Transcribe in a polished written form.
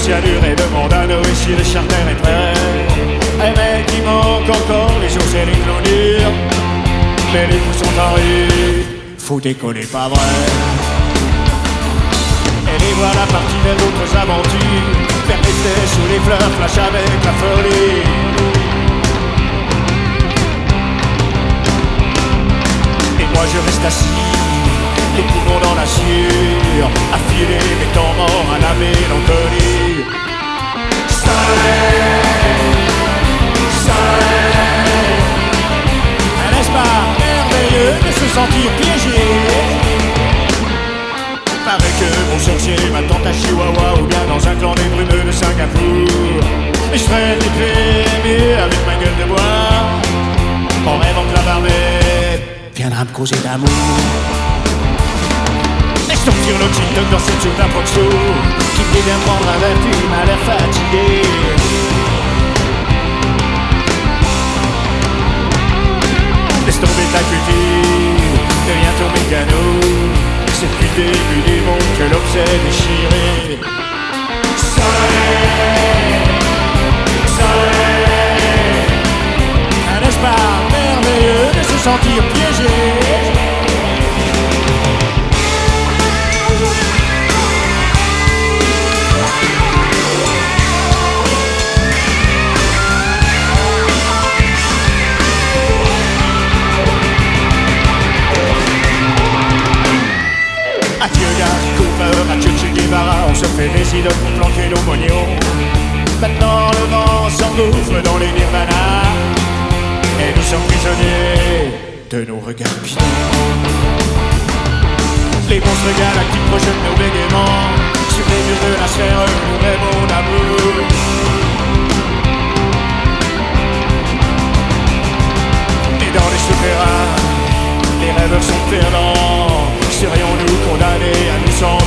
cyanure et demande à Noé si le charter est prêt. Eh mec, il manque encore les jours et les clôtures, mais les coups sont en rue, faut décoller, pas vrai. Et les voilà partis vers d'autres aventures, faire des flèches sous les fleurs, flash avec la folie. Et moi je reste assis, les poumons dans la sueur, à filer mes temps morts à la mélancolie. Soleil, n'est-ce pas merveilleux de se sentir piégé? Paraît que mon chercher ma tante à Chihuahua ou bien dans un clan des brumeux de Singapour. Et je traîne les pieds avec ma gueule de bois, en rêvant que la barbette viendra me causer d'amour. Et je tombe sur le TikTok dans cette joute d'un proxo qui me dit bien prendre un verre, il m'a l'air fatigué. Laisse tomber ta culture, deviens ton mécano. C'est depuis le début du monde que l'homme s'est déchiré. Soleil, soleil, n'est-ce pas merveilleux de se sentir piégé? Adieu Gary Cooper, adieu Che Guevara, on se fait des idoles pour planquer nos mognons. Maintenant le vent s'engouffre dans les nirvanas, et nous sommes prisonniers de nos regards pieds. Les monstres galactiques projettent nos bégaiements sur les murs de la sphère, nous rêvons d'amour. Et dans les souterrains, les rêveurs sont perdants. Serions-nous condamnés à nous sentir